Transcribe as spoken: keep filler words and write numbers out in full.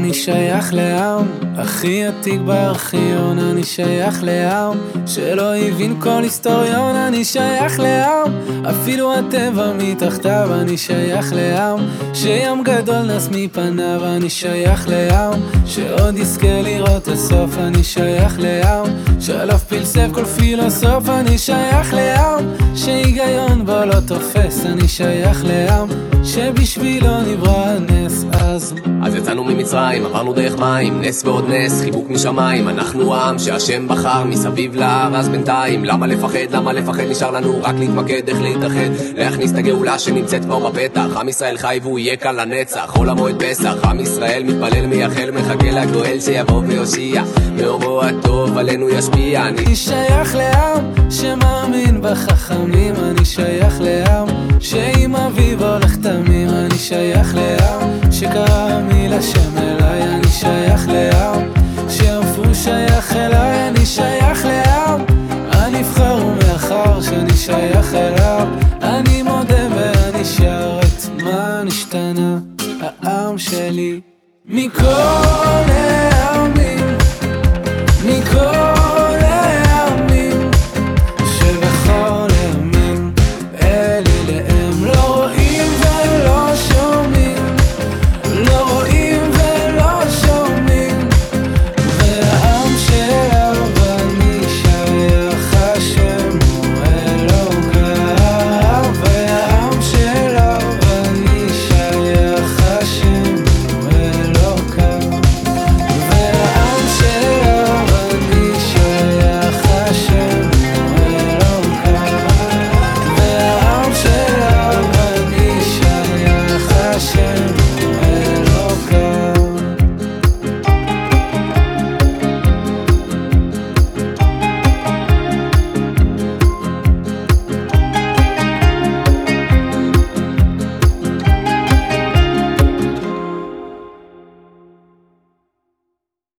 אני שייך לעם הכי עתיק בארכיון, אני שייך לעם שלא הבין כל היסטוריון, אני שייך לעם אפילו הטבע מתחתיו, אני שייך לעם שים גדול נס מפניו, אני שייך לעם שעוד יזכה לראות הסוף, אני שייך לעם שעליו פלסף כל פילוסוף, אני שייך לעם שהיגיון בו לא תופס, אני שייך לעם שבשבילו נברא הנס. אז אז יצאנו ממצרים, עברנו דרך מים, נס ועוד נס, חיבוק משמיים. אנחנו העם שהשם בחר מסביב להר, אז בינתיים למה לפחד, למה לפחד? נשאר לנו רק להתמקד, איך להתאחד, להכניס את הגאולה שנמצאת כבר בפתח. עם ישראל חי והוא יהיה כאן לנצח, חול המועד פסח. עם ישראל מתפלל מייחל, מחכה לגואל שיבוא ויושיע, מאורו הטוב עלינו ישפיע. אני שייך לעם שמאמין בחכמים, אני שייך לעם שעם אביב הולך תמים, אני שייך לעם שקרא מילה שם אליי, אני שייך לעם שאף הוא שייך אליי, אני שייך לעם הנבחר ומאחר שאני שייך אליו, אני מודה ואני שר את מה נשתנה העם שלי מכל